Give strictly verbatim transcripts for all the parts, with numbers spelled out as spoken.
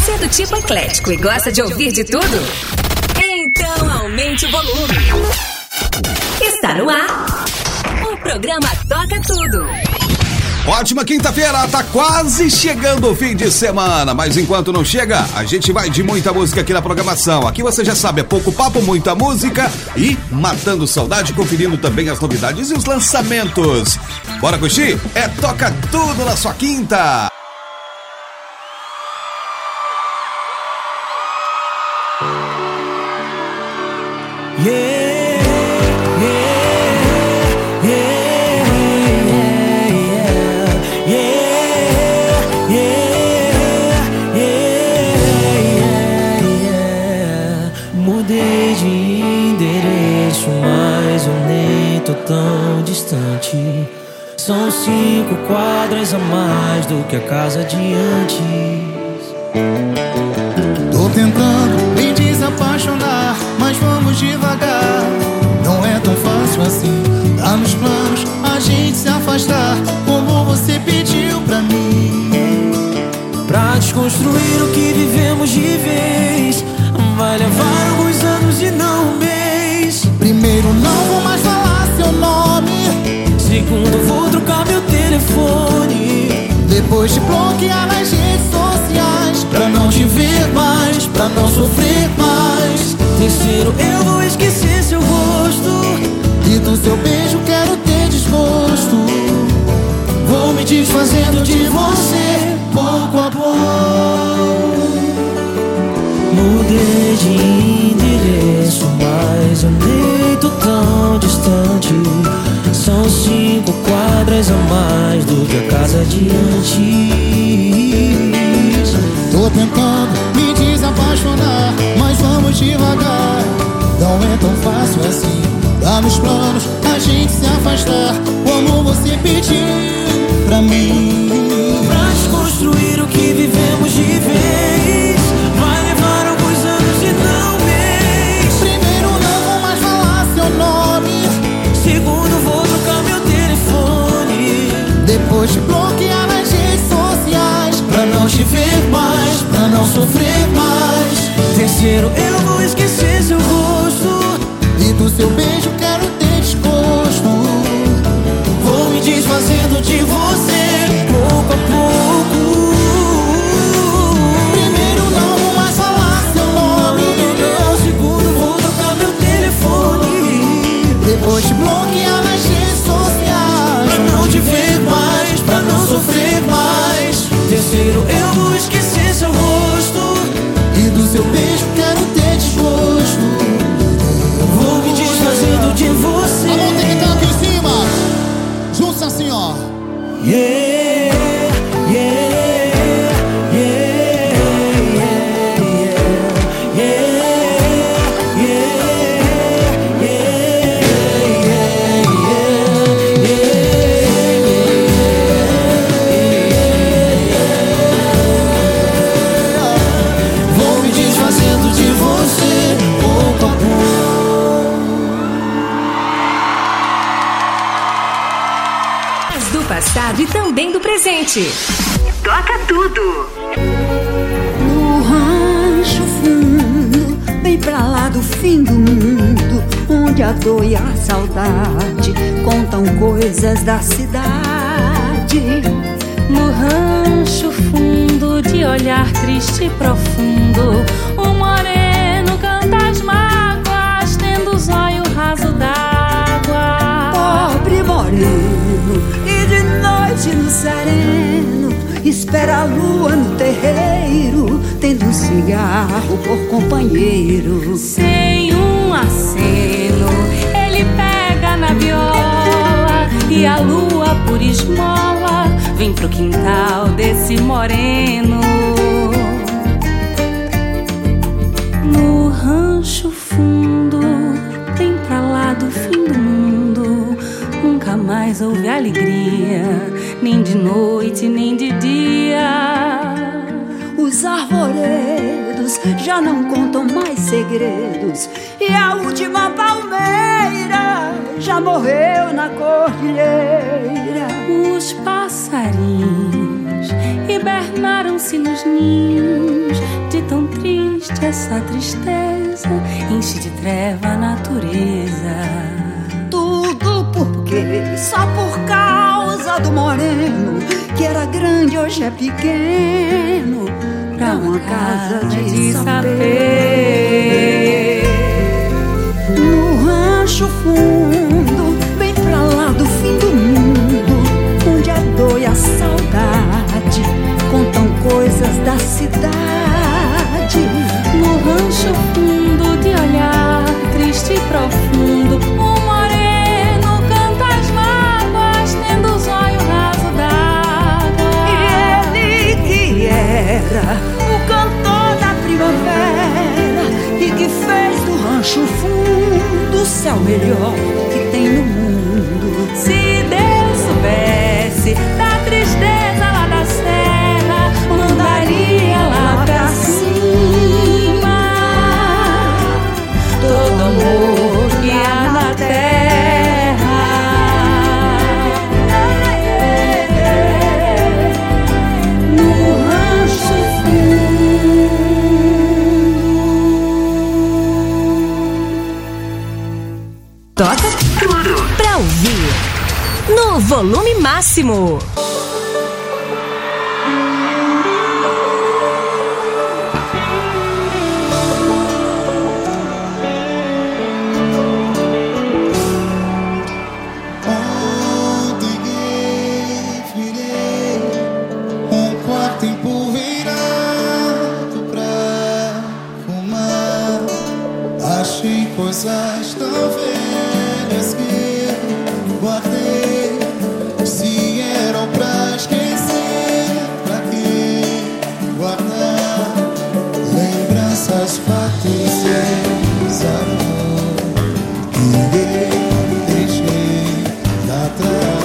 Você é do tipo eclético e gosta de ouvir de tudo? Então aumente o volume. Está no ar o programa Toca Tudo. Ótima quinta-feira, tá quase chegando o fim de semana, mas enquanto não chega, a gente vai de muita música aqui na programação. Aqui você já sabe, é pouco papo, muita música e matando saudade, conferindo também as novidades e os lançamentos. Bora curtir? É Toca Tudo na sua quinta. Yeah. Tão distante, são cinco quadras a mais do que a casa de antes. Tô tentando me desapaixonar, mas vamos devagar. Não é tão fácil assim, tá nos planos a gente se afastar, como você pediu pra mim. Pra desconstruir o que vivemos de vez, vai levar alguns anos e não um mês. Primeiro não vou mais falar seu nome, segundo vou trocar meu telefone, depois te bloquear nas redes sociais, pra não te ver mais, pra não sofrer mais. Terceiro eu vou esquecer seu rosto, e do seu beijo quero ter desgosto. Vou me desfazendo de você, pouco a pouco. Mudei de endereço, mas andei tô tão distante. São cinco quadras a mais do que a casa de antes. Tô tentando me desapaixonar, mas vamos devagar. Não é tão fácil assim, tá nos planos a gente se afastar, como você pediu pra mim. Pra desconstruir o que vivemos de vez, vai levar alguns anos e não um mês. Primeiro não vou mais falar seu nome, segundo vou trocar meu telefone, depois te bloquear nas redes sociais, pra não te ver mais, pra não sofrer mais. Terceiro eu vou esquecer seu rosto, e do seu beijo quero ter desgosto. vou me desfazendo de você, pouco a pouco. Primeiro não vou mais falar seu nome, não, segundo vou trocar meu telefone, depois te bloquear nas redes sociais, pra não te ver mais, pra não sofrer mais. Terceiro eu vou esquecer seu rosto, e do seu beijo quero ter desgosto. vou me desfazendo de você. A mão tem que estar aqui em cima, juntos assim ó. Yeah, yeah. E também do presente. Toca Tudo. No rancho fundo, bem pra lá do fim do mundo, onde a dor e a saudade contam coisas da cidade. No rancho fundo, de olhar triste e profundo, o moreno canta as mágoas, tendo os olhos raso d'água. Pobre moreno, e de noite no sereno, espera a lua no terreiro, tendo um cigarro por companheiro. Sem um aceno, ele pega na viola, e a lua por esmola vem pro quintal desse moreno. No rancho fundo, bem pra lá do fim do mundo, nunca mais houve alegria, nem de noite, nem de dia. Os arvoredos já não contam mais segredos, e a última palmeira já morreu na cordilheira. Os passarinhos hibernaram-se nos ninhos. De tão triste essa tristeza enche de treva a natureza. Tudo porque só por causa do moreno, que era grande hoje é pequeno, pra uma casa de sapê. No rancho fundo, bem pra lá do fim do mundo, onde a dor e a saudade contam coisas da cidade. No rancho fundo de olhar triste e profundo, um moreno canta as mágoas, tendo os olhos rasos d'água. E ele que era o cantor da primavera e que fez do rancho fundo o céu melhor que tem no mundo. Se Deus soubesse da tristeza lá da serra, mandaria lá pra cima todo amor que há na terra. No rancho Toca tudo pra ouvir no volume máximo. Ontem virei um quarto empoeirado pra fumar. Achei coisas tão velhas que guardei. Se eram pra esquecer, pra que guardar lembranças patrícias, amor, que eu deixei lá atrás.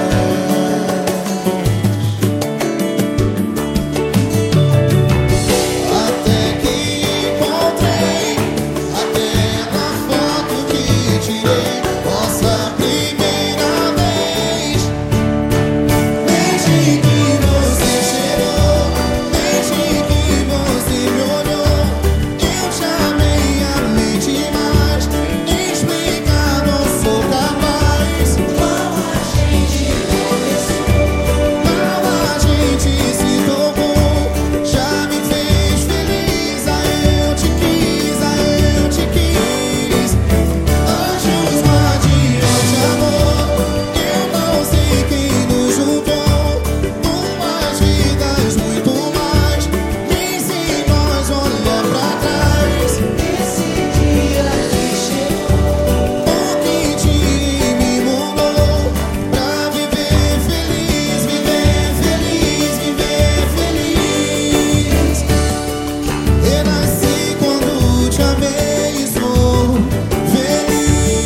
Até que encontrei aquela foto que tirei, nossa primeira vez. Desde que você chegou, desde que você me olhou, eu te amei, amei demais. Explicar não sou capaz. Mal a gente começou, mal a gente se tocou, já me fez feliz. Ah, eu te quis, ah, eu te quis. Anjos guardiões de amor, eu não sei quem nos juntou. Umas vidas muito mais, diz em nós, olha pra trás. Esse dia que chegou, o que te me mudou, pra viver feliz, viver feliz, viver feliz. Renasci quando te amei e sou feliz.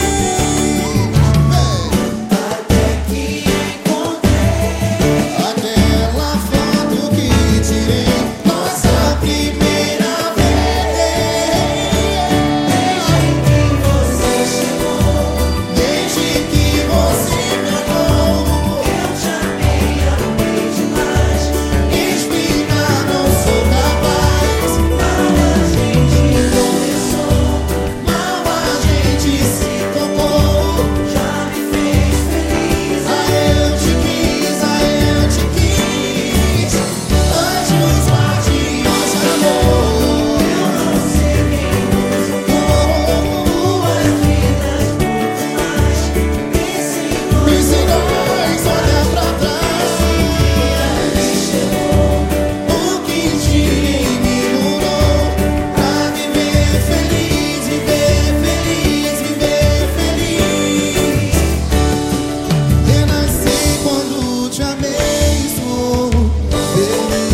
Até que encontrei aquela foto que tirei, nossa primeira vez. Desde que você chegou, desde que você me amou, eu te amei, amei demais. Explicar não sou capaz. Mal a gente começou, mal a gente se tocou, já me fez feliz. Ah, eu te quis, ah, eu te quis. Anjos guardiões de amor, eu não sei quem nos juntou. Duas vidas muito mais, pense em nós, olha pra trás. O que te me mudou, pra viver feliz, viver feliz, viver feliz. Renasci quando te amei e sou feliz.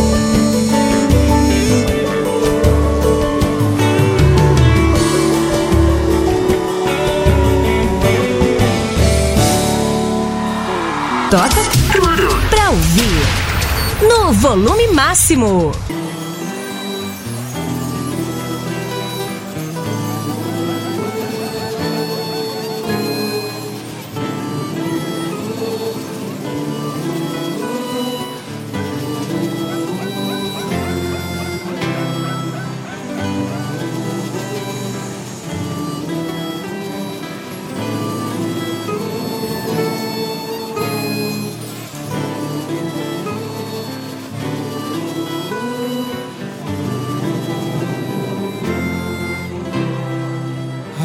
Toca tudo pra ouvir no volume máximo.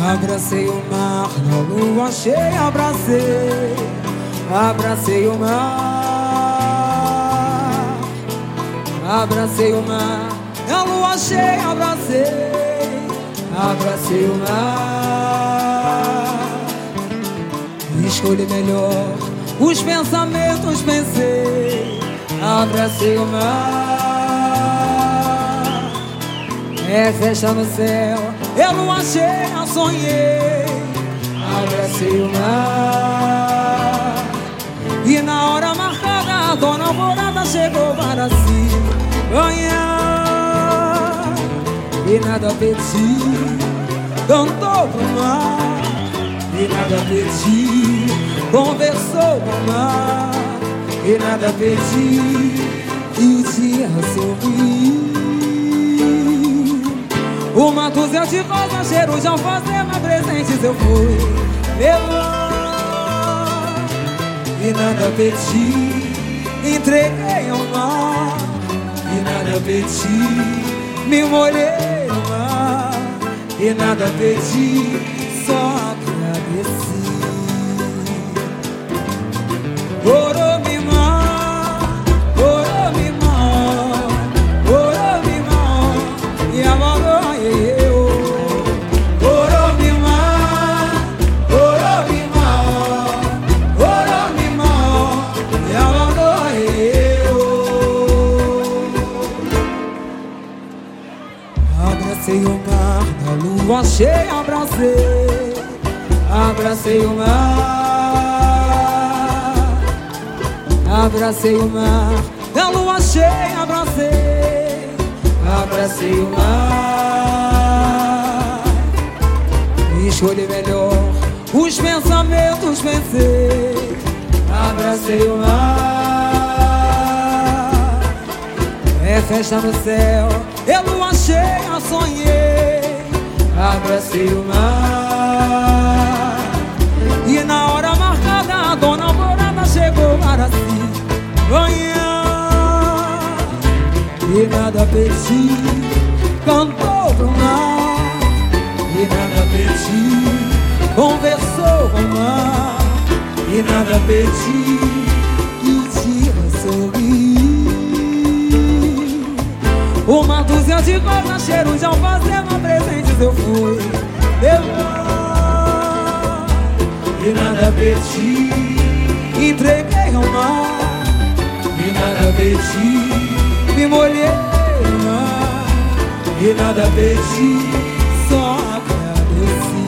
Abracei o mar na lua cheia, abracei, abracei o mar, abracei o mar na lua cheia, abracei, abracei o mar. Escolhi melhor os pensamentos, pensei, abracei o mar. É festa no céu, eu lua cheia, sonhei, abracei o mar. E na hora marcada, a dona Alvorada chegou para se banhar. E nada pedi, cantou pro mar. E nada pedi, conversou com o mar. E nada pedi, e dia sorri. Uma dúzia de rosas, cheiro de alfazema, presentes eu fui levar. E nada pedi, entreguei ao mar. E nada pedi, me molhei no mar. E nada pedi, só agradeci. Oromimá, Oromimá, Oromimá, Yamarô, eu. Oromimá, Oromimá, Oromimá, Yamarô, eu. Abracei o mar na lua cheia, abracei, abracei o mar. Abracei o mar, na lua cheia, abracei, abracei o mar. Escolhi melhor os pensamentos, pensei, abracei o mar. É festa no céu, é lua cheia, sonhei, abracei o mar. E na hora marcada, a dona Alvorada chegou para si banhar. E nada pedi, cantou pro mar. E nada pedi, conversou com o mar. E nada pedi, e te sorri. Uma dúzia de rosas, cheiro de alfazema, presentes eu fui levar. E nada pedi, entreguei ao mar. E nada pedi, me molhei no mar. E nada pedi, só agradeci.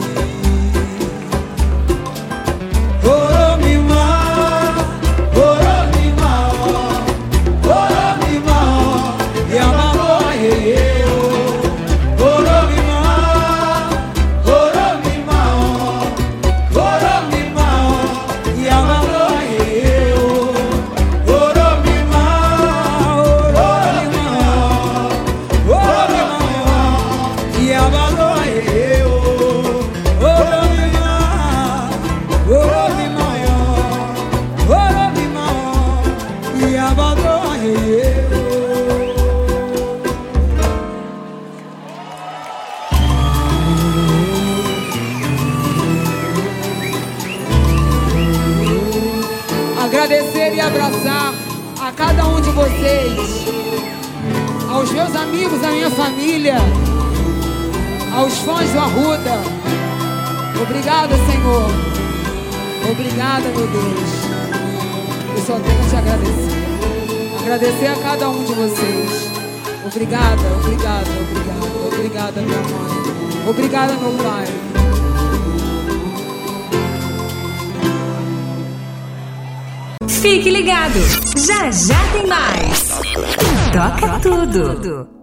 Oromimá, Oromimá, Oromimá, Yamarô, eu. Oromimá, Oromimá, Oromimá, Yamarô, eu. Oromimá, Oromimá, Oromimá, Yamarô, eu. Oromimá, Oromimá, Oromimá, Yamarô, eu. Agradecer e abraçar a cada um de vocês, aos meus amigos, à minha família, aos fãs do Arruda. Obrigada, Senhor. Obrigada, meu Deus. Eu só tenho a te agradecer. Agradecer a cada um de vocês. Obrigada, obrigada, obrigada. Obrigada, minha mãe. Obrigada, meu pai. Fique ligado, já já tem mais. Toca tudo.